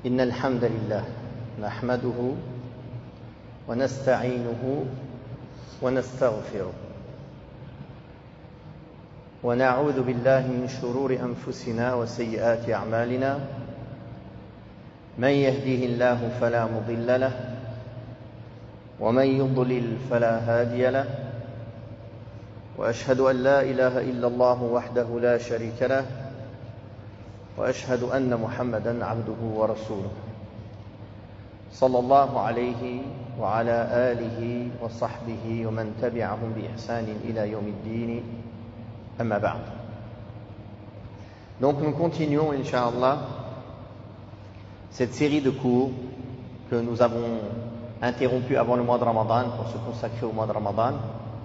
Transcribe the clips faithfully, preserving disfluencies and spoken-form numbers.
إن الحمد لله نحمده ونستعينه ونستغفره ونعوذ بالله من شرور أنفسنا وسيئات أعمالنا من يهده الله فلا مضل له ومن يضلل فلا هادي له وأشهد أن لا إله إلا الله وحده لا شريك له وأشهد أن محمدًا عبده ورسوله صلى الله عليه وعلى آله وصحبه ومن تبعهم بإحسان إلى يوم الدين أما بعد. Donc nous continuons, Inch'Allah, cette série de cours que nous avons interrompu avant le mois de Ramadan pour se consacrer au mois de Ramadan,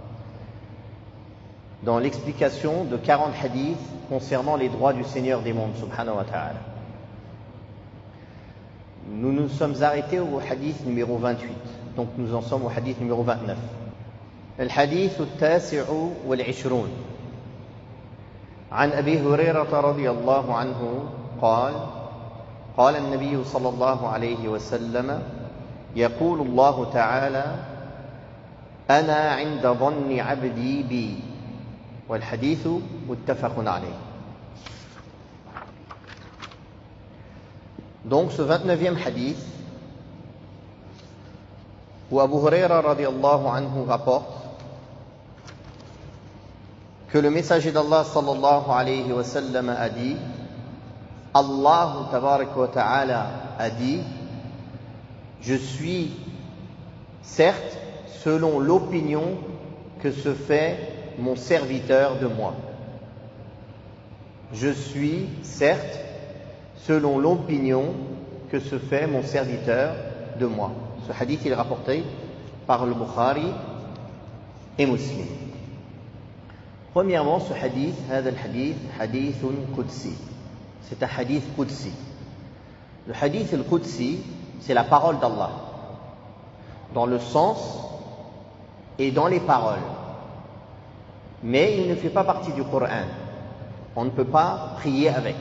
dans l'explication de quarante hadiths concernant les droits du Seigneur des mondes, subhanahu wa ta'ala. Nous nous sommes arrêtés au hadith numéro vingt-huit, donc nous en sommes au hadith numéro vingt-neuf. الحديث التاسع والعشرون عن أبي هريرة رضي الله عنه قال قال النبي صلى الله عليه وسلم يقول الله تعالى أنا عند ظن عبدي بي والحديث متفق عليه. Donc ce vingt-neuvième hadith où Abu Huraira radiyallahu anhu rapporte que le messager d'Allah sallallahu alayhi wa sallam a dit, Allah tabarak wa ta'ala a dit, je suis certes selon l'opinion que se fait mon serviteur de moi. Je suis certes selon l'opinion que se fait mon serviteur de moi. Ce hadith est rapporté par le Bukhari et Muslim. Premièrement, ce hadith, هذا الحديث حديث قدسي. C'est un hadith qudsi. Le hadith al-Qudsi, c'est la parole d'Allah, dans le sens et dans les paroles. Mais il ne fait pas partie du Coran. On ne peut pas prier avec.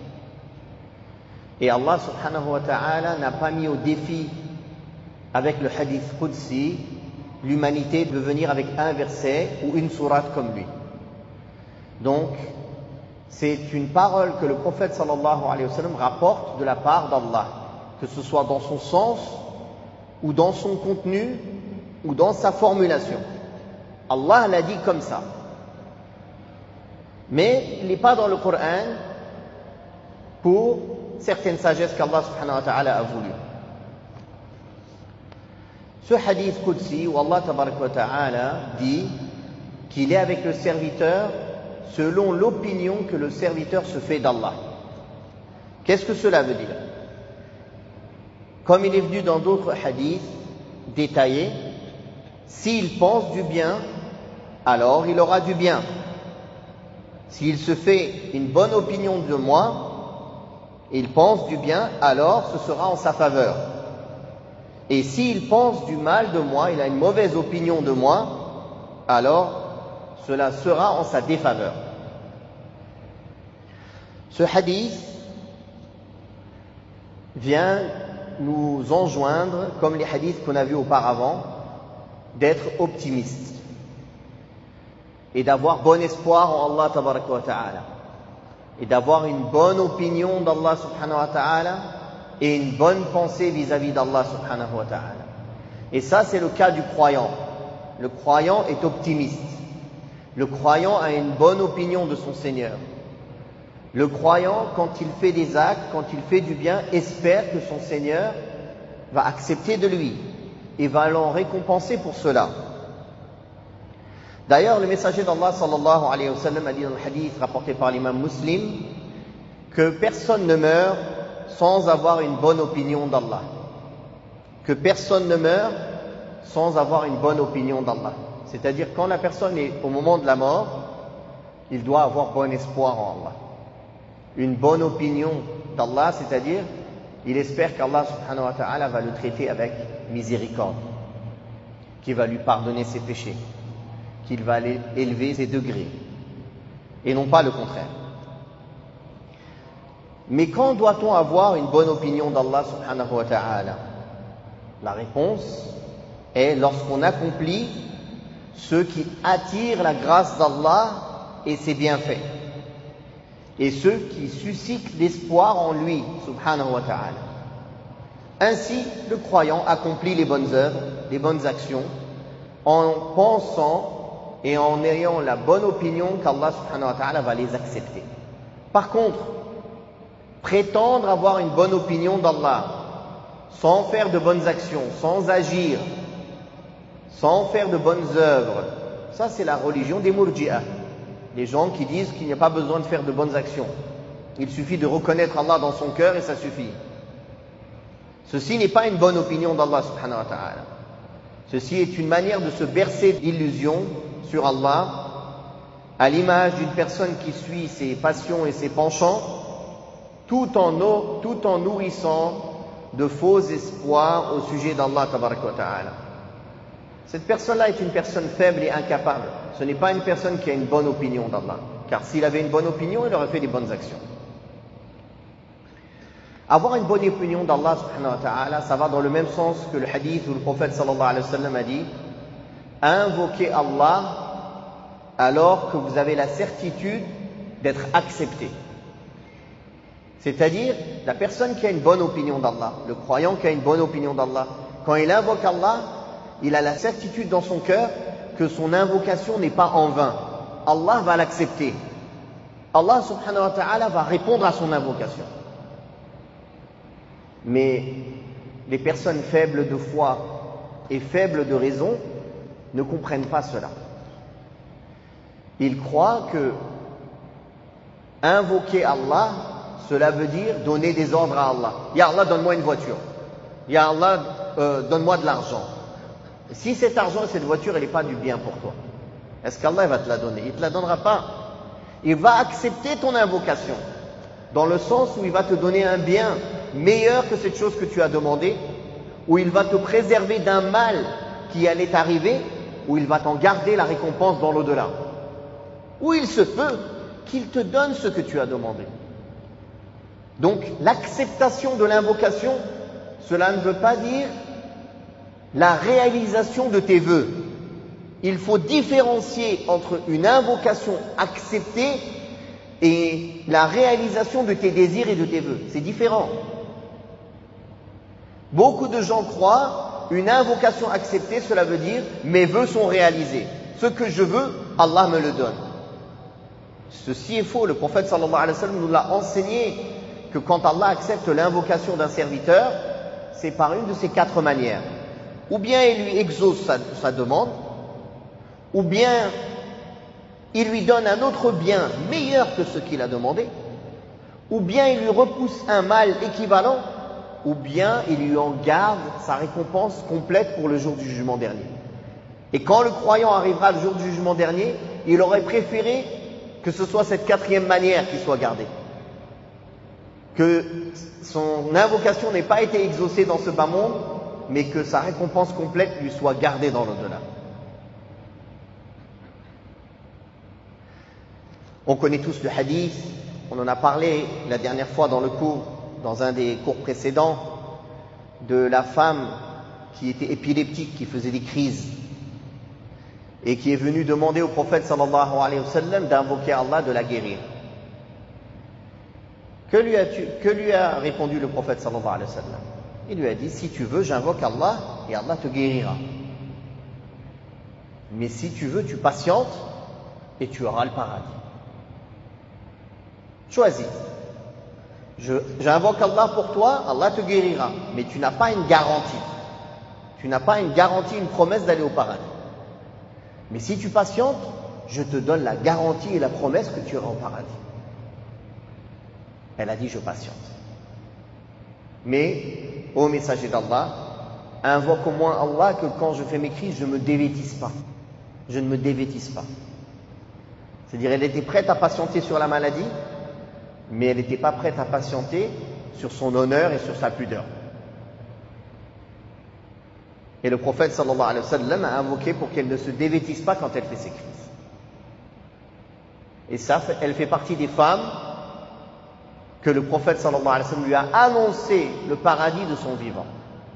Et Allah subhanahu wa ta'ala n'a pas mis au défi avec le hadith Qudsi l'humanité de venir avec un verset ou une sourate comme lui. Donc, c'est une parole que le prophète sallallahu alayhi wa sallam rapporte de la part d'Allah, que ce soit dans son sens ou dans son contenu ou dans sa formulation. Allah l'a dit comme ça. Mais il n'est pas dans le Coran pour certaines sagesses qu'Allah subhanahu wa ta'ala a voulu. Ce hadith Qudsi où Allah tabarak wa ta'ala dit qu'il est avec le serviteur selon l'opinion que le serviteur se fait d'Allah. Qu'est-ce que cela veut dire? Comme il est venu dans d'autres hadiths détaillés, s'il pense du bien, alors il aura du bien. S'il se fait une bonne opinion de moi, il pense du bien, alors ce sera en sa faveur. Et s'il pense du mal de moi, il a une mauvaise opinion de moi, alors cela sera en sa défaveur. Ce hadith vient nous enjoindre, comme les hadiths qu'on a vus auparavant, d'être optimistes et d'avoir bon espoir en Allah tabaraka wa ta'ala et d'avoir une bonne opinion d'Allah subhanahu wa ta'ala et une bonne pensée vis-à-vis d'Allah subhanahu wa ta'ala. Et ça, c'est le cas du croyant. Le croyant est optimiste. Le croyant a une bonne opinion de son Seigneur. Le croyant, quand il fait des actes, quand il fait du bien, espère que son Seigneur va accepter de lui et va l'en récompenser pour cela. D'ailleurs, le messager d'Allah sallallahu alayhi wa sallam a dit dans le hadith rapporté par l'imam Muslim que personne ne meurt sans avoir une bonne opinion d'Allah. Que personne ne meurt sans avoir une bonne opinion d'Allah. C'est-à-dire quand la personne est au moment de la mort, il doit avoir bon espoir en Allah. Une bonne opinion d'Allah, c'est-à-dire il espère qu'Allah subhanahu wa ta'ala va le traiter avec miséricorde, qu'il va lui pardonner ses péchés, qu'il va élever ses degrés, et non pas le contraire. Mais quand doit-on avoir une bonne opinion d'Allah subhanahu wa ta'ala? La réponse est lorsqu'on accomplit ce qui attire la grâce d'Allah et ses bienfaits, et ceux qui suscitent l'espoir en lui subhanahu wa ta'ala. Ainsi, le croyant accomplit les bonnes œuvres, les bonnes actions, en pensant et en ayant la bonne opinion qu'Allah subhanahu wa ta'ala va les accepter. Par contre, prétendre avoir une bonne opinion d'Allah, sans faire de bonnes actions, sans agir, sans faire de bonnes œuvres, ça c'est la religion des Murji'ah, les gens qui disent qu'il n'y a pas besoin de faire de bonnes actions. Il suffit de reconnaître Allah dans son cœur et ça suffit. Ceci n'est pas une bonne opinion d'Allah subhanahu wa ta'ala. Ceci est une manière de se bercer d'illusions sur Allah, à l'image d'une personne qui suit ses passions et ses penchants, tout en, tout en nourrissant de faux espoirs au sujet d'Allah tabaraka wa ta'ala. Cette personne-là est une personne faible et incapable. Ce n'est pas une personne qui a une bonne opinion d'Allah. Car s'il avait une bonne opinion, il aurait fait des bonnes actions. Avoir une bonne opinion d'Allah subhanahu wa ta'ala, ça va dans le même sens que le hadith où le prophète sallallahu alayhi wa sallam a dit: invoquez Allah alors que vous avez la certitude d'être accepté. C'est-à-dire, la personne qui a une bonne opinion d'Allah, le croyant qui a une bonne opinion d'Allah, quand il invoque Allah, il a la certitude dans son cœur que son invocation n'est pas en vain. Allah va l'accepter. Allah subhanahu wa ta'ala va répondre à son invocation. Mais les personnes faibles de foi et faibles de raison ne comprennent pas cela. Ils croient que invoquer Allah, cela veut dire donner des ordres à Allah. Ya Allah, donne-moi une voiture. Ya Allah, euh, donne-moi de l'argent. Si cet argent et cette voiture, elle n'est pas du bien pour toi, est-ce qu'Allah va te la donner? Il ne te la donnera pas. Il va accepter ton invocation, dans le sens où il va te donner un bien meilleur que cette chose que tu as demandé, où il va te préserver d'un mal qui allait t'arriver, où il va t'en garder la récompense dans l'au-delà. Où il se peut qu'il te donne ce que tu as demandé. Donc, l'acceptation de l'invocation, cela ne veut pas dire la réalisation de tes vœux. Il faut différencier entre une invocation acceptée et la réalisation de tes désirs et de tes vœux. C'est différent. Beaucoup de gens croient une invocation acceptée, cela veut dire mes vœux sont réalisés. Ce que je veux, Allah me le donne. Ceci est faux. Le prophète sallallahu alayhi wa sallam nous l'a enseigné que quand Allah accepte l'invocation d'un serviteur, c'est par une de ces quatre manières. Ou bien il lui exauce sa, sa demande, ou bien il lui donne un autre bien meilleur que ce qu'il a demandé, ou bien il lui repousse un mal équivalent, ou bien il lui en garde sa récompense complète pour le jour du jugement dernier. Et quand le croyant arrivera le jour du jugement dernier, il aurait préféré que ce soit cette quatrième manière qui soit gardée. Que son invocation n'ait pas été exaucée dans ce bas monde, mais que sa récompense complète lui soit gardée dans l'au-delà. On connaît tous le hadith, on en a parlé la dernière fois dans le cours, dans un des cours précédents, de la femme qui était épileptique, qui faisait des crises, et qui est venue demander au prophète sallallahu alayhi wa sallam d'invoquer Allah de la guérir. Que lui, a-tu, que lui a répondu le prophète sallallahu alayhi wa sallam? Il lui a dit: si tu veux, j'invoque Allah et Allah te guérira. Mais si tu veux, tu patientes et tu auras le paradis. Choisis. Je, j'invoque Allah pour toi, Allah te guérira. Mais tu n'as pas une garantie. Tu n'as pas une garantie, une promesse d'aller au paradis. Mais si tu patientes, je te donne la garantie et la promesse que tu iras au paradis. Elle a dit: je patiente. Mais, ô messager d'Allah, invoque au moins Allah que quand je fais mes crises, je ne me dévêtisse pas. Je ne me dévêtisse pas. C'est-à-dire, elle était prête à patienter sur la maladie, mais elle n'était pas prête à patienter sur son honneur et sur sa pudeur. Et le prophète sallallahu alayhi wa sallam a invoqué pour qu'elle ne se dévêtisse pas quand elle fait ses crises. Et ça, elle fait partie des femmes que le prophète sallallahu alayhi wa sallam lui a annoncé le paradis de son vivant.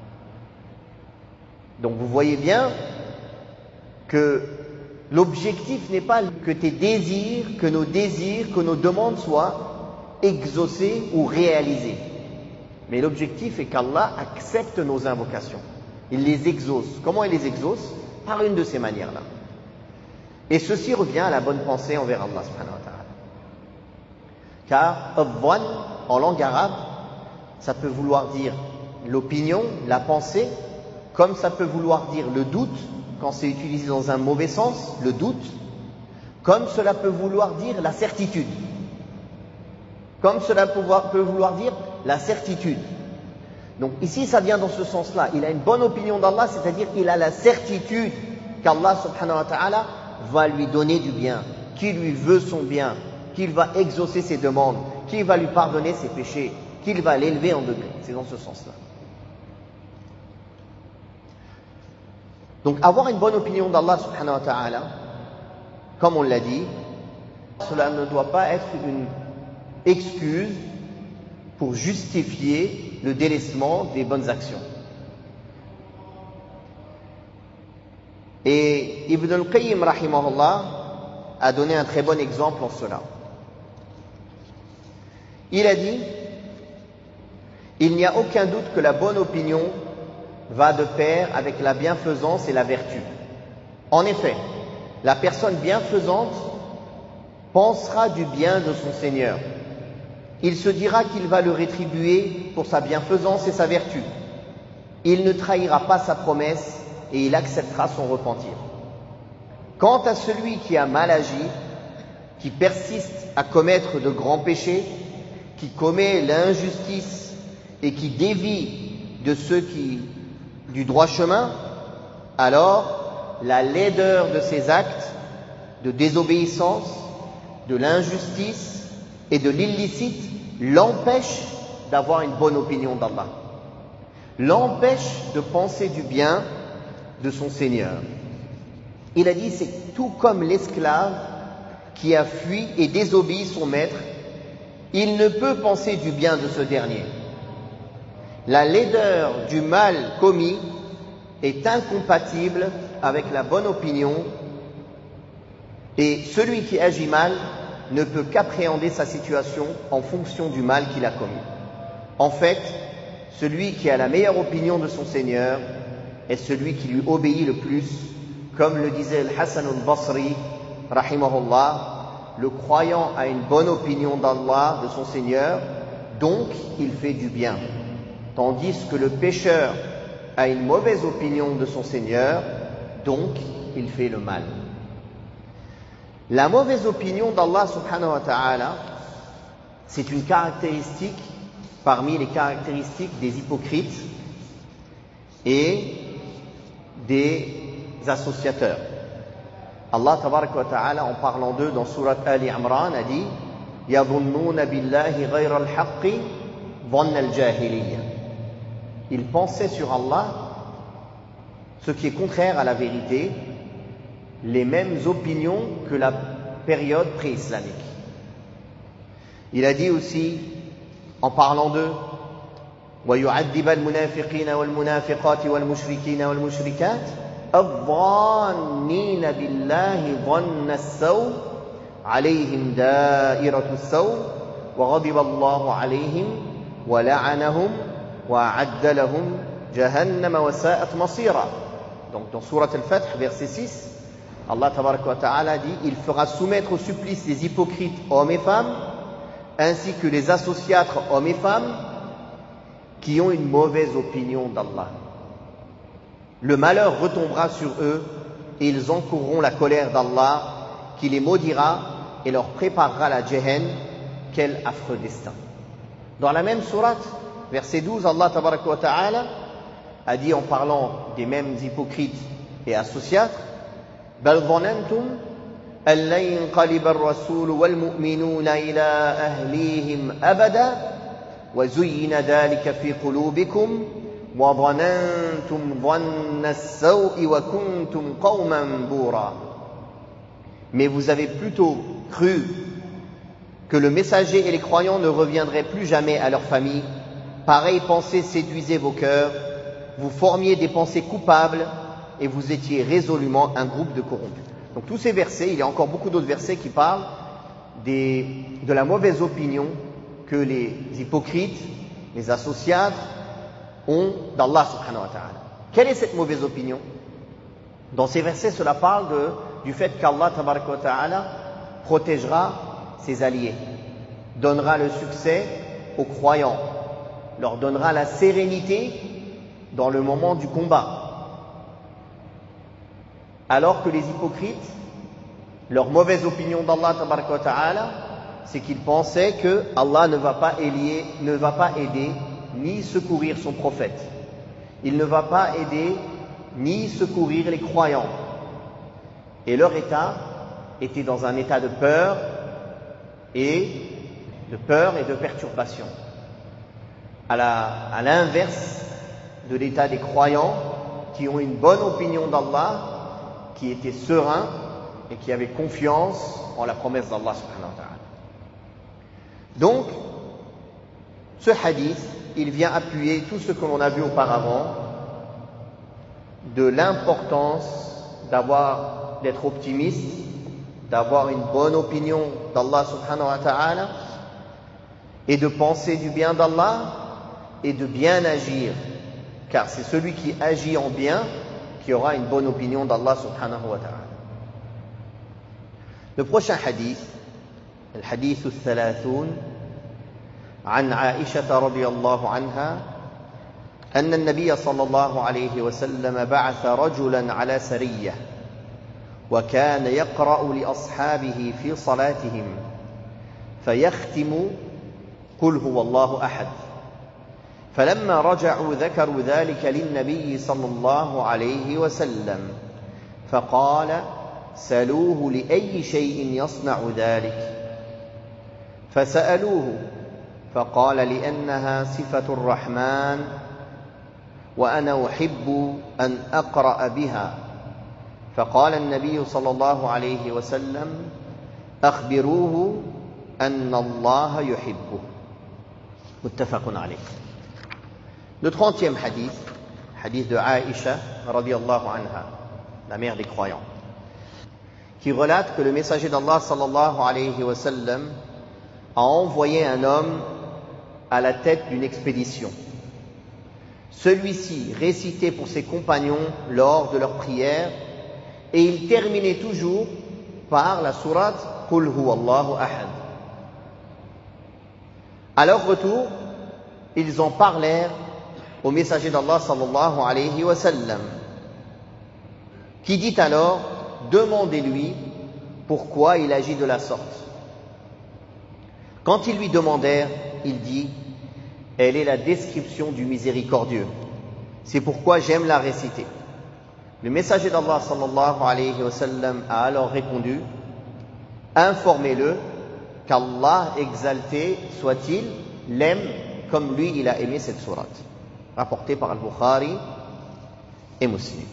Donc vous voyez bien que l'objectif n'est pas que tes désirs, que nos désirs, que nos demandes soient exaucées ou réalisées. Mais l'objectif est qu'Allah accepte nos invocations. Il les exauce. Comment il les exauce? Par une de ces manières-là. Et ceci revient à la bonne pensée envers Allah subhanahu wa ta'ala. Car Adwan, en langue arabe, ça peut vouloir dire l'opinion, la pensée, comme ça peut vouloir dire le doute, quand c'est utilisé dans un mauvais sens, le doute, comme cela peut vouloir dire la certitude. Comme cela peut vouloir dire la certitude. Donc ici, ça vient dans ce sens-là. Il a une bonne opinion d'Allah, c'est-à-dire qu'il a la certitude qu'Allah subhanahu wa ta'ala va lui donner du bien, qu'il lui veut son bien, qu'il va exaucer ses demandes, qu'il va lui pardonner ses péchés, qu'il va l'élever en degré. C'est dans ce sens-là. Donc avoir une bonne opinion d'Allah subhanahu wa ta'ala, comme on l'a dit, cela ne doit pas être une excuse pour justifier le délaissement des bonnes actions. Et Ibn al-Qayyim rahimahullah a donné un très bon exemple en cela. Il a dit: il n'y a aucun doute que la bonne opinion va de pair avec la bienfaisance et la vertu. En effet, la personne bienfaisante pensera du bien de son Seigneur. Il se dira qu'il va le rétribuer pour sa bienfaisance et sa vertu. Il ne trahira pas sa promesse et il acceptera son repentir. Quant à celui qui a mal agi, qui persiste à commettre de grands péchés, qui commet l'injustice et qui dévie de ceux qui du droit chemin, alors la laideur de ses actes de désobéissance, de l'injustice et de l'illicite l'empêche d'avoir une bonne opinion d'Allah, l'empêche de penser du bien de son Seigneur. Il a dit: c'est tout comme l'esclave qui a fui et désobéi son maître, il ne peut penser du bien de ce dernier. La laideur du mal commis est incompatible avec la bonne opinion et celui qui agit mal ne peut qu'appréhender sa situation en fonction du mal qu'il a commis. En fait, celui qui a la meilleure opinion de son Seigneur est celui qui lui obéit le plus, comme le disait Al-Hassan al-Basri, rahimahullah, le croyant a une bonne opinion d'Allah, de son Seigneur, donc il fait du bien. Tandis que le pécheur a une mauvaise opinion de son Seigneur, donc il fait le mal. La mauvaise opinion d'Allah subhanahu wa ta'ala, c'est une caractéristique parmi les caractéristiques des hypocrites et des associateurs. Allah tabaraka wa ta'ala, en parlant d'eux dans Surat Ali Imran, a dit: يَظُنُّونَ بِاللَّهِ غَيْرَ الْحَقِّ ظَنَّ الْجَاهِلِيَّةِ. Ils pensaient sur Allah ce qui est contraire à la vérité, les mêmes opinions que la période pré-islamique. Il a dit aussi, en parlant d'eux: وَيُعَذِّبَ الْمُنَافِقِينَ وَالْمُنَافِقَاتِ وَالْمُشْرِكِينَ وَالْمُشْرِكَاتِ الظَّانِّينَ بِاللَّهِ ظَنَّ السَّوْءِ عَلَيْهِمْ دَائِرَةُ السَّوْءِ وَغَضِبَ اللَّهُ عَلَيْهِمْ وَلَعَنَهُمْ وَأَعَدَّ لَهُمْ جَهَنَّمَ وَسَاءَتْ مَصِيرًا. Donc dans Surat Al-Fath, verset six, Allah tabaraka wa ta'ala dit: il fera soumettre au supplice les hypocrites hommes et femmes, ainsi que les associatres hommes et femmes, qui ont une mauvaise opinion d'Allah. Le malheur retombera sur eux et ils encourront la colère d'Allah, qui les maudira et leur préparera la Jahannam. Quel affreux destin. Dans la même sourate, verset douze, Allah tabaraka wa ta'ala a dit, en parlant des mêmes hypocrites et associatres: بل ظننتم أن لن ينقلب الرسول والمؤمنون إلى أهليهم أبدا وزين ذلك في قلوبكم وظننتم ظن السوء وكنتم قوما بورا. Mais vous avez plutôt cru que le messager et les croyants ne reviendraient plus jamais à leur famille. Pareilles pensées séduisaient vos cœurs, vous formiez des pensées coupables et vous étiez résolument un groupe de corrompus. Donc tous ces versets, il y a encore beaucoup d'autres versets qui parlent des, de la mauvaise opinion que les hypocrites, les associates ont d'Allah subhanahu wa ta'ala. Quelle est cette mauvaise opinion? Dans ces versets, cela parle de, du fait qu'Allah tabaraka wa ta'ala protégera ses alliés, donnera le succès aux croyants, leur donnera la sérénité dans le moment du combat. Alors que les hypocrites, leur mauvaise opinion d'Allah tabaraka wa ta'ala, c'est qu'ils pensaient que Allah ne va pas aider, ne va pas aider ni secourir son prophète. Il ne va pas aider ni secourir les croyants. Et leur état était dans un état de peur et de peur et de perturbation. À la, à l'inverse de l'état des croyants qui ont une bonne opinion d'Allah, qui étaient sereins et qui avaient confiance en la promesse d'Allah subhanahu wa ta'ala. Donc, ce hadith, il vient appuyer tout ce que l'on a vu auparavant de l'importance d'avoir, d'être optimiste, d'avoir une bonne opinion d'Allah subhanahu wa ta'ala et de penser du bien d'Allah et de bien agir, car c'est celui qui agit en bien qui aura une bonne opinion d'Allah subhanahu wa ta'ala. Le prochain hadith, le hadith الثلاثون عن عائشة رضي الله عنها أن النبي صلى الله عليه وسلم بعث رجلا على سرية وكان يقرأ لأصحابه في صلاتهم فيختم قل هو الله أحد فلما رجعوا ذكروا ذلك للنبي صلى الله عليه وسلم فقال سألوه لأي شيء يصنع ذلك فسألوه فقال لأنها صفة الرحمن وأنا أحب أن أقرأ بها فقال النبي صلى الله عليه وسلم أخبروه أن الله يحبه متفق عليه. Le trentième hadith, hadith de Aïcha radiyallahu anha, la mère des croyants, qui relate que le messager d'Allah sallallahu alayhi wa sallam a envoyé un homme à la tête d'une expédition. Celui-ci récitait pour ses compagnons lors de leur prière et il terminait toujours par la sourate Qul huwa Allahu ahad. À leur retour, ils en parlèrent au messager d'Allah sallallahu alayhi wa sallam, qui dit alors: demandez-lui pourquoi il agit de la sorte. Quand ils lui demandèrent, il dit: elle est la description du miséricordieux. C'est pourquoi j'aime la réciter. Le messager d'Allah sallallahu alayhi wa sallam a alors répondu: informez-le qu'Allah exalté soit-il l'aime comme lui il a aimé cette sourate. Rapporté par Al-Bukhari et Muslim.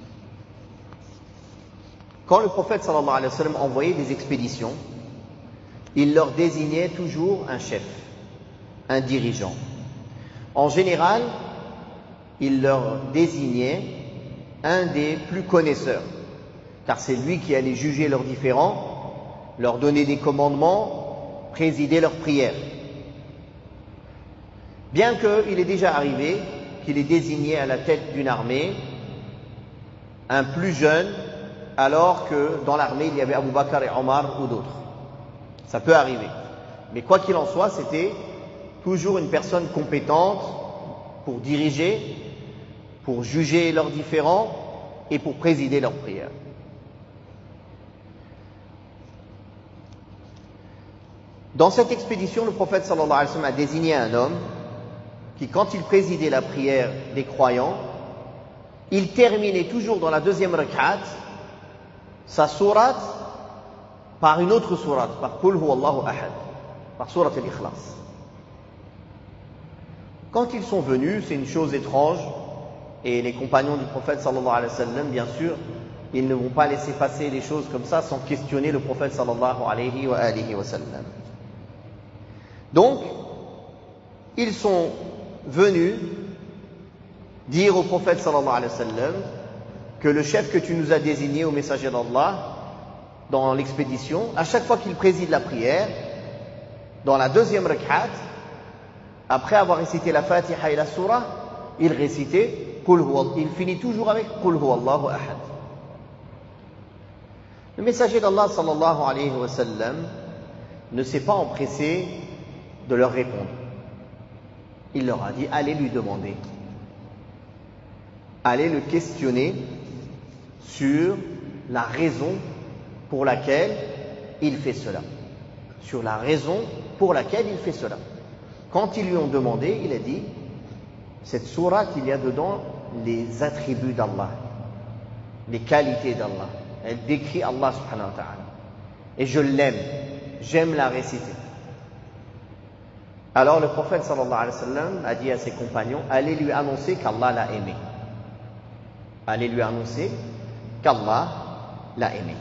Quand le prophète sallallahu alayhi wa sallam envoyait des expéditions, il leur désignait toujours un chef, un dirigeant. En général, il leur désignait un des plus connaisseurs, car c'est lui qui allait juger leurs différends, leur donner des commandements, présider leurs prières. Bien qu'il est déjà arrivé qu'il ait désigné à la tête d'une armée un plus jeune, alors que dans l'armée il y avait Abu Bakr et Omar ou d'autres. Ça peut arriver. Mais quoi qu'il en soit, c'était toujours une personne compétente pour diriger, pour juger leurs différends et pour présider leurs prières. Dans cette expédition, le prophète sallallahu alayhi wa sallam a désigné un homme qui, quand il présidait la prière des croyants, il terminait toujours dans la deuxième rak'at sa sourate par une autre sourate, par Qul huwa Allahu ahad, par sourate al-Ikhlas. Quand ils sont venus, c'est une chose étrange, et les compagnons du prophète sallallahu alayhi wa sallam, bien sûr, ils ne vont pas laisser passer les choses comme ça sans questionner le prophète sallallahu alayhi wa alihi wa sallam. Donc, ils sont venus dire au prophète sallallahu alayhi wa sallam que le chef que tu nous as désigné au messager d'Allah dans l'expédition, à chaque fois qu'il préside la prière, dans la deuxième rak'at, après avoir récité la Fatiha et la Surah, il récitait Qul huwa, il finit toujours avec Qul huwa Allahu ahad. Le messager d'Allah sallallahu alayhi wa sallam ne s'est pas empressé de leur répondre. Il leur a dit, allez lui demander, allez le questionner sur la raison pour laquelle il fait cela. Sur la raison pour laquelle il fait cela. Quand ils lui ont demandé, il a dit, cette sourate, il y a dedans les attributs d'Allah, les qualités d'Allah. Elle décrit Allah subhanahu wa ta'ala. Et je l'aime, j'aime la réciter. Alors le prophète sallallahu alayhi wa sallam a dit à ses compagnons, allez lui annoncer qu'Allah l'a aimé. Allez lui annoncer qu'Allah l'a aimé.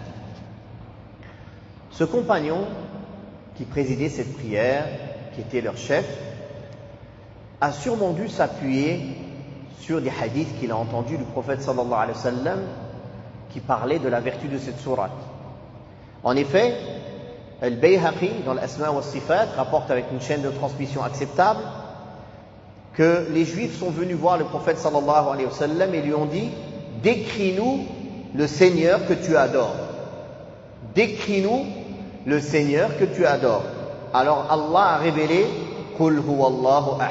Ce compagnon qui présidait cette prière, qui était leur chef, a sûrement dû s'appuyer sur des hadiths qu'il a entendus du prophète sallallahu alayhi wa sallam qui parlaient de la vertu de cette sourate. En effet, Al-Bayhaqi, dans l'Asma wa Sifat, rapporte avec une chaîne de transmission acceptable que les Juifs sont venus voir le prophète sallallahu alayhi wa sallam et lui ont dit « Décris-nous le Seigneur que tu adores. Décris-nous le Seigneur que tu adores. » Alors Allah a révélé « Qul huwa Allahu ahad ».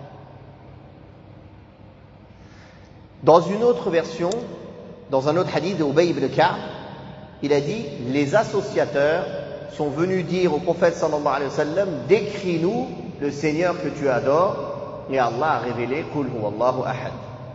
Dans une autre version, dans un autre hadith de Ubay ibn Ka'b, il a dit « Les associateurs sont venus dire au prophète sallallahu alayhi wa sallam « Décris-nous le Seigneur que tu adores. » Et Allah a révélé « Qul huwa Allahu ahad ».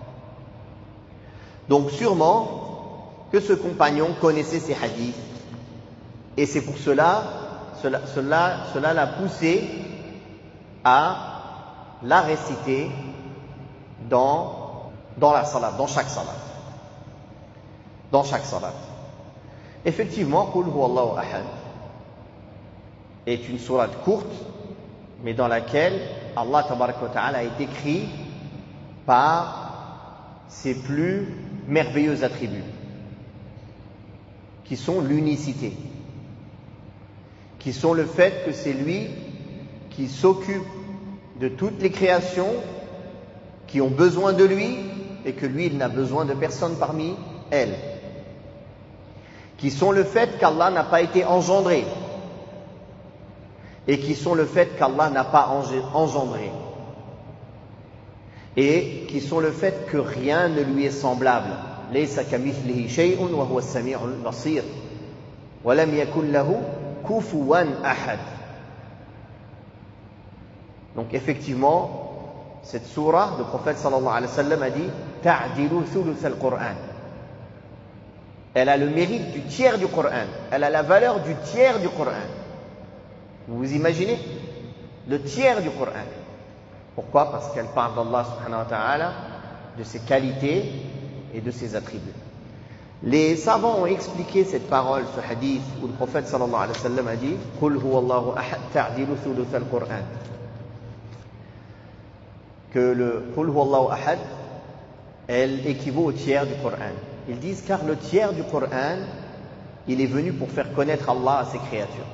Donc sûrement que ce compagnon connaissait ces hadiths. Et c'est pour cela, cela, cela, cela l'a poussé à la réciter dans, dans la salat, dans chaque salat. Dans chaque salat. Effectivement, Qul huwa Allahu ahad est une sourate courte, mais dans laquelle Allah tabaraka wa ta'ala est décrit par ses plus merveilleux attributs, qui sont l'unicité, qui sont le fait que c'est lui qui s'occupe de toutes les créations qui ont besoin de lui et que lui, il n'a besoin de personne parmi elles, qui sont le fait qu'Allah n'a pas été engendré et qui sont le fait qu'Allah n'a pas engendré et qui sont le fait que rien ne lui est semblable. Laysa kamithlihi shay'un wa huwa as-sami'ul basir wa lam yakul lahu kufuwan ahad. Donc effectivement, cette sourate, le prophète sallallahu alayhi wa sallam a dit ta'dilu thuluth al-Qur'an. Elle a le mérite du tiers du Coran. Elle a la valeur du tiers du Coran. Vous vous imaginez? Le tiers du Coran. Pourquoi? Parce qu'elle parle d'Allah subhanahu wa ta'ala, de ses qualités et de ses attributs. Les savants ont expliqué cette parole, ce hadith, où le prophète sallallahu alayhi wa sallam a dit « Qul huwa Allahu ahad ta'dilu thuluth al-Qur'an » que le « Qul huwa Allahu ahad » elle équivaut au tiers du Coran. Ils disent car le tiers du Coran, il est venu pour faire connaître Allah à ses créatures.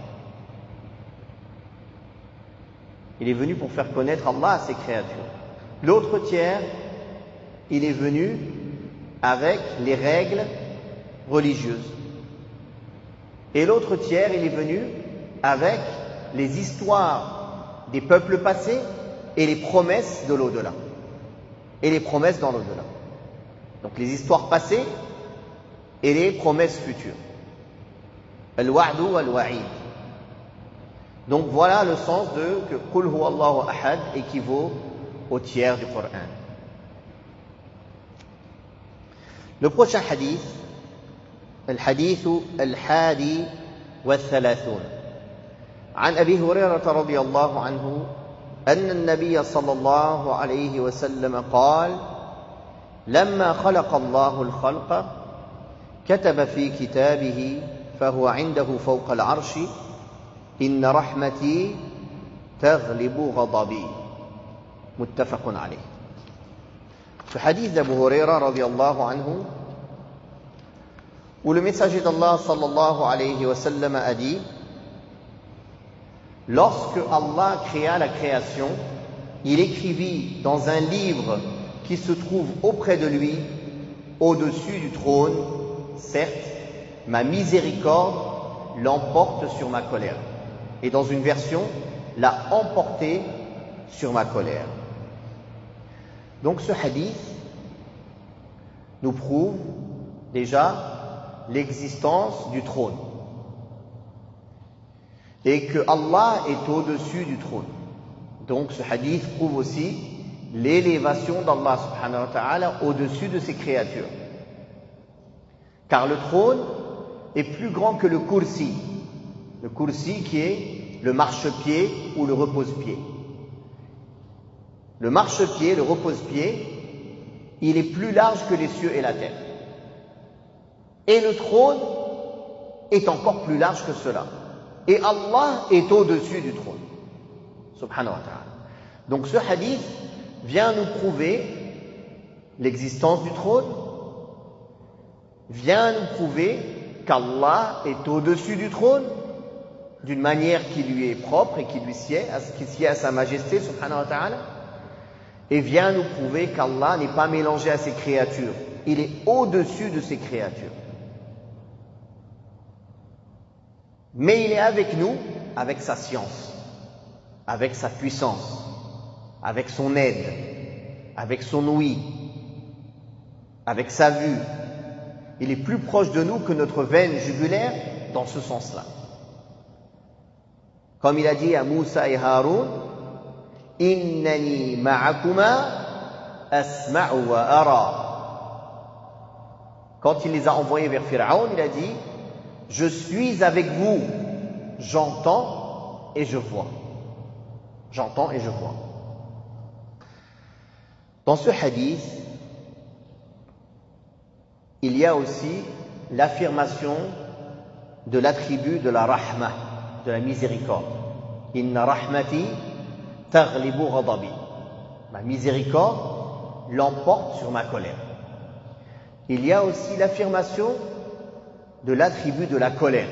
Il est venu pour faire connaître Allah à ses créatures. L'autre tiers, il est venu avec les règles religieuses. Et l'autre tiers, il est venu avec les histoires des peuples passés et les promesses de l'au-delà. Et les promesses dans l'au-delà. Donc les histoires passées et les promesses futures. Al-wa'du wal-wa'id. Donc voilà le sens de que Qul huwa Allahu ahad équivaut au tiers du Coran. Le prochain hadith, الحديث الحادي والثلاثون عن أبي هريرة رضي الله عنه أن النبي صلى الله عليه وسلم قال لما خلق الله الخلق كتب في كتابه فهو عنده فوق العرش إن رحمتي taghlibu ghadabi. Muttafaqun alayh. Ce hadith d'Abu Huraira radiyallahu anhu, où le messager d'Allah sallallahu alayhi wa sallam a dit: lorsque Allah créa la création, il écrivit dans un livre qui se trouve auprès de lui, au-dessus du trône, certes, ma miséricorde l'emporte sur ma colère. Et dans une version, l'a emporté sur ma colère. Donc ce hadith nous prouve déjà l'existence du trône et que Allah est au-dessus du trône. Donc ce hadith prouve aussi l'élévation d'Allah subhanahu wa ta'ala au-dessus de ses créatures. Car le trône est plus grand que le kursi. Le kursi qui est le marchepied ou le repose-pied. Le marchepied, le repose-pied, il est plus large que les cieux et la terre. Et le trône est encore plus large que cela. Et Allah est au-dessus du trône. Subhanahu wa ta'ala. Donc ce hadith vient nous prouver l'existence du trône, vient nous prouver qu'Allah est au-dessus du trône, d'une manière qui lui est propre et qui lui sied, qui sied à sa majesté, subhanahu wa ta'ala, et vient nous prouver qu'Allah n'est pas mélangé à ses créatures. Il est au-dessus de ses créatures. Mais il est avec nous, avec sa science, avec sa puissance, avec son aide, avec son ouïe, avec sa vue. Il est plus proche de nous que notre veine jugulaire dans ce sens-là. Comme il a dit à Moussa et Haroun: Innani ma'akuma asma'u wa ara. Quand il les a envoyés vers Pharaon, il a dit: je suis avec vous, j'entends et je vois. J'entends et je vois. Dans ce hadith, il y a aussi l'affirmation de l'attribut de la rahma, de la miséricorde. Inna rahmati taghlibu ghadabi. Ma miséricorde l'emporte sur ma colère. Il y a aussi l'affirmation de l'attribut de la colère.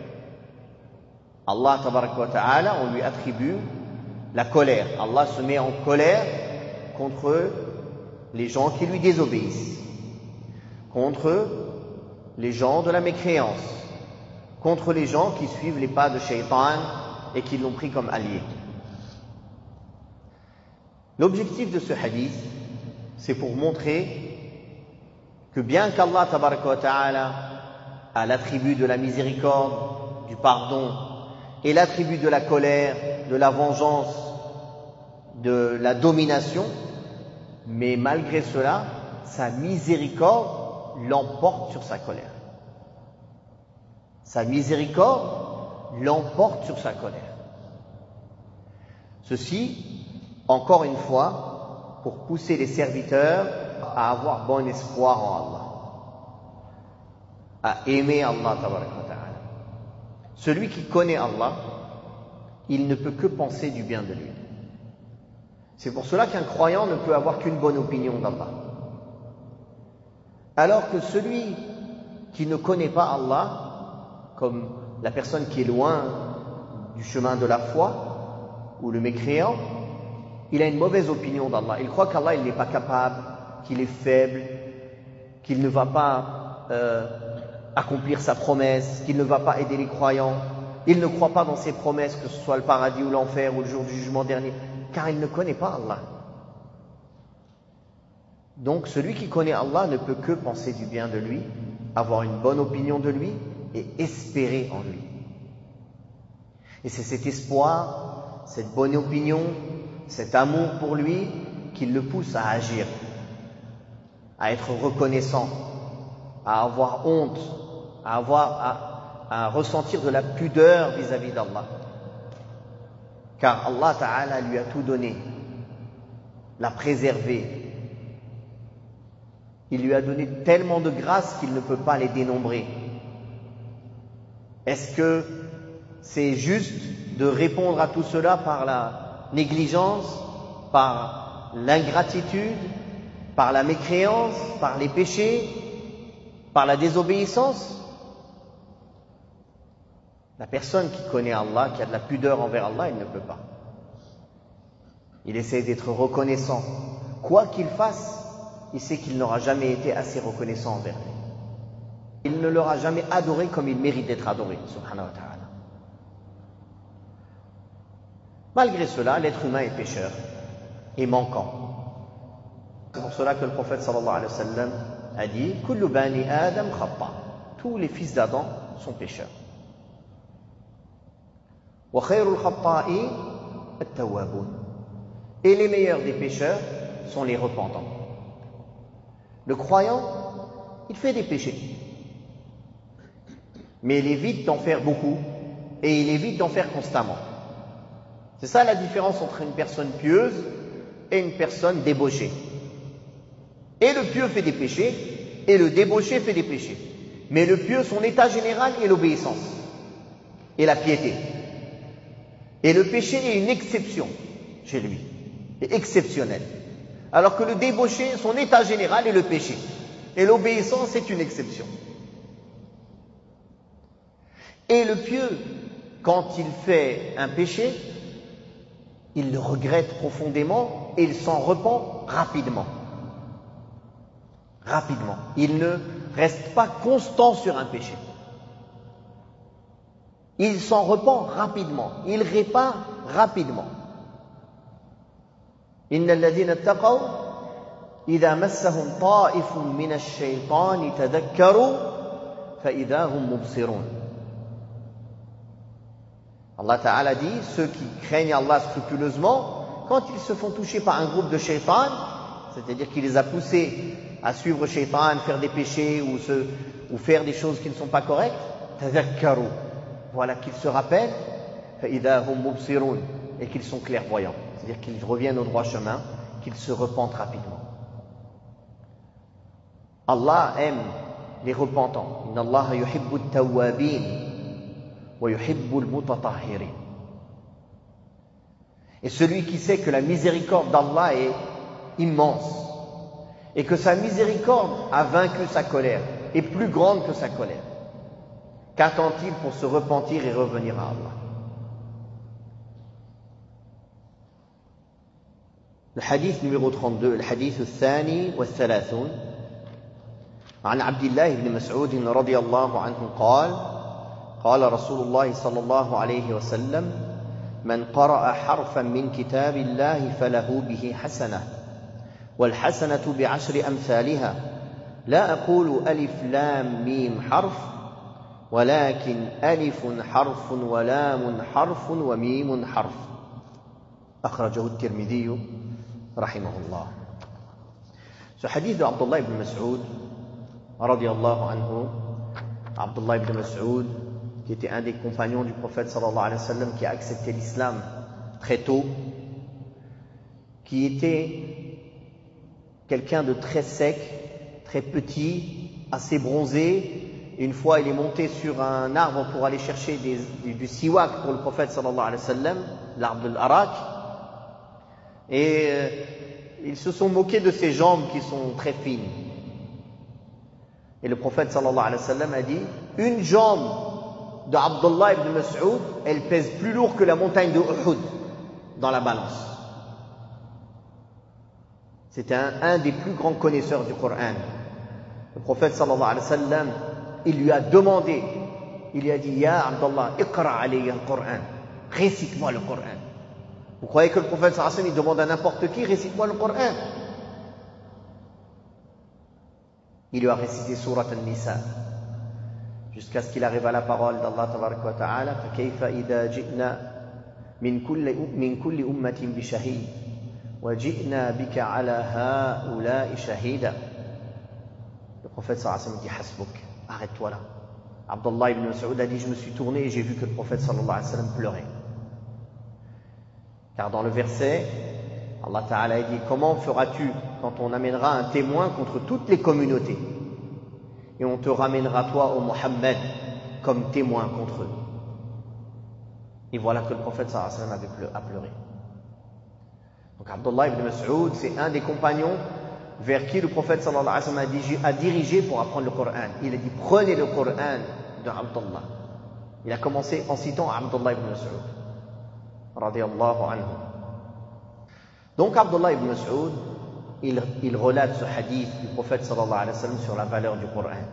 Allah tabaraka wa ta'ala, on lui attribue la colère. Allah se met en colère contre les gens qui lui désobéissent, contre les gens de la mécréance, contre les gens qui suivent les pas de Shaitan et qui l'ont pris comme allié. L'objectif de ce hadith, c'est pour montrer que bien qu'Allah tabaraka wa ta'ala a l'attribut de la miséricorde, du pardon, et l'attribut de la colère, de la vengeance, de la domination, mais malgré cela, sa miséricorde l'emporte sur sa colère. Sa miséricorde l'emporte sur sa colère. Ceci, encore une fois, pour pousser les serviteurs à avoir bon espoir en Allah, à aimer Allah tabaraka wa ta'ala. Celui qui connaît Allah, il ne peut que penser du bien de lui. C'est pour cela qu'un croyant ne peut avoir qu'une bonne opinion d'Allah. Alors que celui qui ne connaît pas Allah, comme la personne qui est loin du chemin de la foi, ou le mécréant, il a une mauvaise opinion d'Allah. Il croit qu'Allah il n'est pas capable, qu'il est faible, qu'il ne va pas euh, accomplir sa promesse, qu'il ne va pas aider les croyants. Il ne croit pas dans ses promesses, que ce soit le paradis ou l'enfer ou le jour du jugement dernier, car il ne connaît pas Allah. Donc celui qui connaît Allah ne peut que penser du bien de lui, avoir une bonne opinion de lui et espérer en lui. Et c'est cet espoir, cette bonne opinion, cet amour pour lui qui le pousse à agir, à être reconnaissant, à avoir honte, à avoir, à, à ressentir de la pudeur vis-à-vis d'Allah. Car Allah Ta'ala lui a tout donné, l'a préservé. Il lui a donné tellement de grâces qu'il ne peut pas les dénombrer. Est-ce que c'est juste de répondre à tout cela par la négligence, par l'ingratitude, par la mécréance, par les péchés, par la désobéissance. La personne qui connaît Allah, qui a de la pudeur envers Allah, il ne peut pas. Il essaie d'être reconnaissant. Quoi qu'il fasse, il sait qu'il n'aura jamais été assez reconnaissant envers lui. Il ne l'aura jamais adoré comme il mérite d'être adoré, subhanahu wa ta'ala. Malgré cela, l'être humain est pécheur et manquant. C'est pour cela que le prophète sallallahu alayhi wa sallam a dit « Kullu bani Adam khata » tous les fils d'Adam sont pécheurs. « Wa khayrul khatta'i at-tawwabun » et les meilleurs des pécheurs sont les repentants. Le croyant, il fait des péchés, mais il évite d'en faire beaucoup et il évite d'en faire constamment. C'est ça la différence entre une personne pieuse et une personne débauchée. Et le pieux fait des péchés et le débauché fait des péchés. Mais le pieux, son état général est l'obéissance et la piété. Et le péché est une exception chez lui, est exceptionnel. Alors que le débauché, son état général est le péché. Et l'obéissance est une exception. Et le pieux, quand il fait un péché, il le regrette profondément et il s'en repent rapidement. Rapidement. Il ne reste pas constant sur un péché. Il s'en repent rapidement. Il répare rapidement. Inna alladhina ittaqaw idha massahum ta'ifun min ash-shaytani tadhakkaru fa idha hum mubsirun. Allah Ta'ala dit, ceux qui craignent Allah scrupuleusement, quand ils se font toucher par un groupe de shaytan, c'est-à-dire qui les a poussés à suivre shaytan, faire des péchés ou, se, ou faire des choses qui ne sont pas correctes, tadhakkaru, voilà qu'ils se rappellent, فَإِذَا هُمْ مُبْصِرُونَ, et qu'ils sont clairvoyants, c'est-à-dire qu'ils reviennent au droit chemin, qu'ils se repentent rapidement. Allah aime les repentants. Inna Allah yuhibbu at-tawwabin. Et celui qui sait que la miséricorde d'Allah est immense et que sa miséricorde a vaincu sa colère, est plus grande que sa colère, qu'attend-il pour se repentir et revenir à Allah? Le hadith numéro trente-deux, le hadith الثاني والثلاثون عن عبد الله بن مسعود رضي الله عنه قال قال رسول الله صلى الله عليه وسلم من قرأ حرفا من كتاب الله فله به حسنة والحسنة بعشر أمثالها لا أقول ألف لام ميم حرف ولكن ألف حرف ولام حرف وميم حرف أخرجه الترمذي رحمه الله. Ce hadith de Abdullah ibn Mas'ud radiyallahu anhu, Abdullah ibn Mas'ud qui était un des compagnons du prophète sallallahu alayhi wa sallam, qui a accepté l'islam très tôt, qui était quelqu'un de très sec, très petit, assez bronzé. Une fois, il est monté sur un arbre pour aller chercher des, du, du siwak pour le prophète sallallahu alayhi wa sallam, l'arbre de l'arak. Et euh, ils se sont moqués de ses jambes qui sont très fines. Et le prophète sallallahu alayhi wa sallam a dit, une jambe de Abdullah ibn Mas'ud, elle pèse plus lourd que la montagne de Uhud dans la balance. C'était un, un des plus grands connaisseurs du Coran. Le prophète sallallahu alayhi wa sallam, il lui a demandé, il lui a dit, Ya Abdullah, iqra alayya al-Coran, récite-moi le Coran. Vous croyez que le prophète sallallahu alayhi wa sallam, il demande à n'importe qui, récite-moi le Coran? Il lui a récité Surat An-Nisa, jusqu'à ce qu'il arrive à la parole d'Allah tabaraka wa ta'ala, فَكَيْفَ إِذَا جِئْنَا مِنْ كُلِّ مِنْ كُلِّ أُمَّةٍ بِشَهِيدٍ وَجِئْنَا بِكَ عَلَى هَؤُلَاءِ شَهِيدًا. Le prophète sallallahu alayhi wa sallam dit, Hasbuk, arrête-toi là. Abdullah ibn Mas'ud a dit, je me suis tourné et j'ai vu que le prophète sallallahu alayhi wa sallam pleurait. Car dans le verset, Allah Ta'ala a dit, comment feras-tu quand on amènera un témoin contre toutes les communautés et on te ramènera toi, ô Mohammed, comme témoin contre eux? Et voilà que le prophète sallallahu alayhi wa sallam a pleuré. Donc Abdullah ibn Mas'ud, c'est un des compagnons vers qui le prophète sallallahu alayhi wa sallam a dirigé pour apprendre le Coran. Il a dit, prenez le Coran de Abdullah. Il a commencé en citant Abdullah ibn Mas'ud, radiyallahu anhu. Donc Abdullah ibn Mas'ud, il, il relate ce hadith du prophète sallallahu alayhi wa sallam sur la valeur du Coran,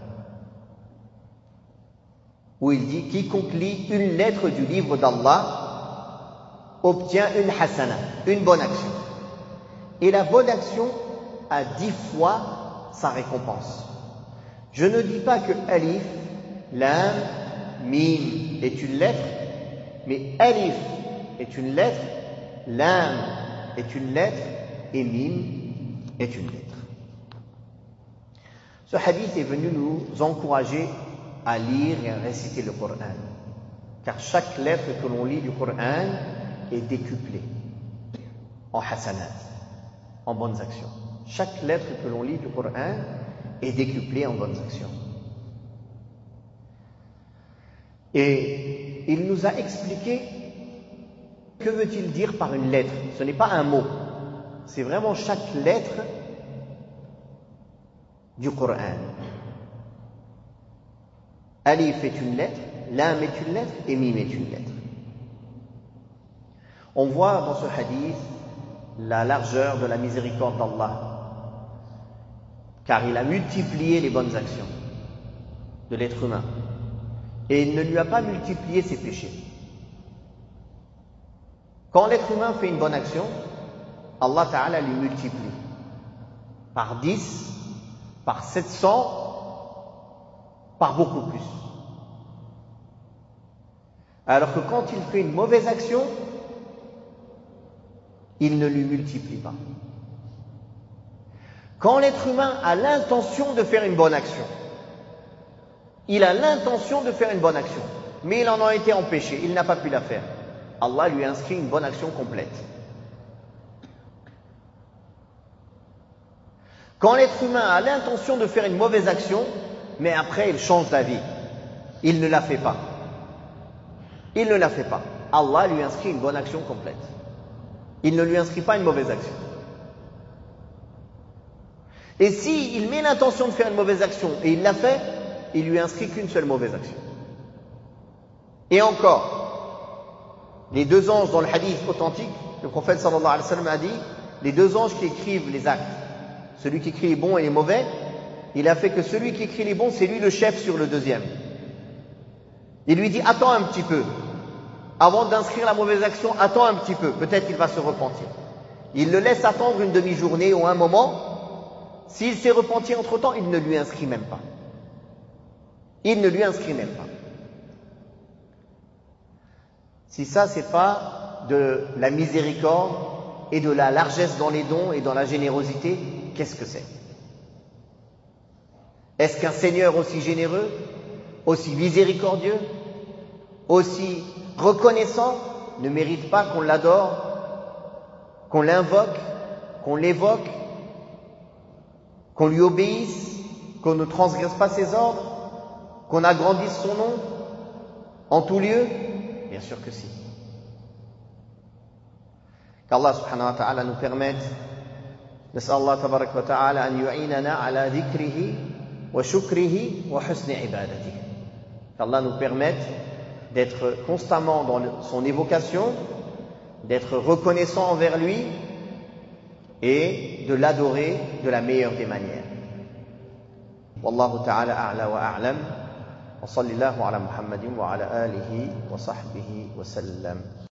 où il dit, quiconque lit une lettre du livre d'Allah obtient une hasana, une bonne action. Et la bonne action a dix fois sa récompense. Je ne dis pas que alif, lam, mim est une lettre, mais alif est une lettre, lam est une lettre et mim est une lettre. Ce hadith est venu nous encourager à lire et à réciter le Coran, car chaque lettre que l'on lit du Coran est décuplée en hasanat, en bonnes actions. Chaque lettre que l'on lit du Coran est décuplée en bonnes actions. Et il nous a expliqué que veut-il dire par une lettre. Ce n'est pas un mot, c'est vraiment chaque lettre du Coran. Alif est une lettre, lam est une lettre et mim est une lettre. On voit dans ce hadith la largeur de la miséricorde d'Allah, car il a multiplié les bonnes actions de l'être humain et il ne lui a pas multiplié ses péchés. Quand l'être humain fait une bonne action, Allah Ta'ala lui multiplie par dix, par sept cents, par beaucoup plus. Alors que quand il fait une mauvaise action, il ne lui multiplie pas. Quand l'être humain a l'intention de faire une bonne action, il a l'intention de faire une bonne action, mais il en a été empêché, il n'a pas pu la faire. Allah lui inscrit une bonne action complète. Quand l'être humain a l'intention de faire une mauvaise action, mais après il change d'avis, il ne la fait pas. Il ne la fait pas. Allah lui inscrit une bonne action complète. Il ne lui inscrit pas une mauvaise action. Et si il met l'intention de faire une mauvaise action et il l'a fait, il lui inscrit qu'une seule mauvaise action. Et encore, les deux anges dans le hadith authentique, le prophète sallallahu alayhi wa sallam a dit, les deux anges qui écrivent les actes, celui qui écrit les bons et les mauvais, il a fait que celui qui écrit les bons, c'est lui le chef sur le deuxième. Il lui dit, attends un petit peu. Avant d'inscrire la mauvaise action, attends un petit peu. Peut-être qu'il va se repentir. Il le laisse attendre une demi-journée ou un moment. S'il s'est repenti entre-temps, il ne lui inscrit même pas. Il ne lui inscrit même pas. Si ça, c'est pas de la miséricorde et de la largesse dans les dons et dans la générosité, qu'est-ce que c'est? Est-ce qu'un Seigneur aussi généreux, aussi miséricordieux, aussi reconnaissant ne mérite pas qu'on l'adore, qu'on l'invoque, qu'on l'évoque, qu'on lui obéisse, qu'on ne transgresse pas ses ordres, qu'on agrandisse son nom en tout lieu? Bien sûr que si. Qu'Allah subhanahu wa ta'ala nous permette, نسأل الله تبارك وتعالى أن يعيننا على ذكره وشكره وحسن عبادته. Qu'Allah nous permette d'être constamment dans son évocation, d'être reconnaissant envers lui et de l'adorer de la meilleure des manières. Wallahu ta'ala a'la wa a'lam. Wa sallallahu ala Muhammadin wa ala alihi wa sahbihi wa sallam.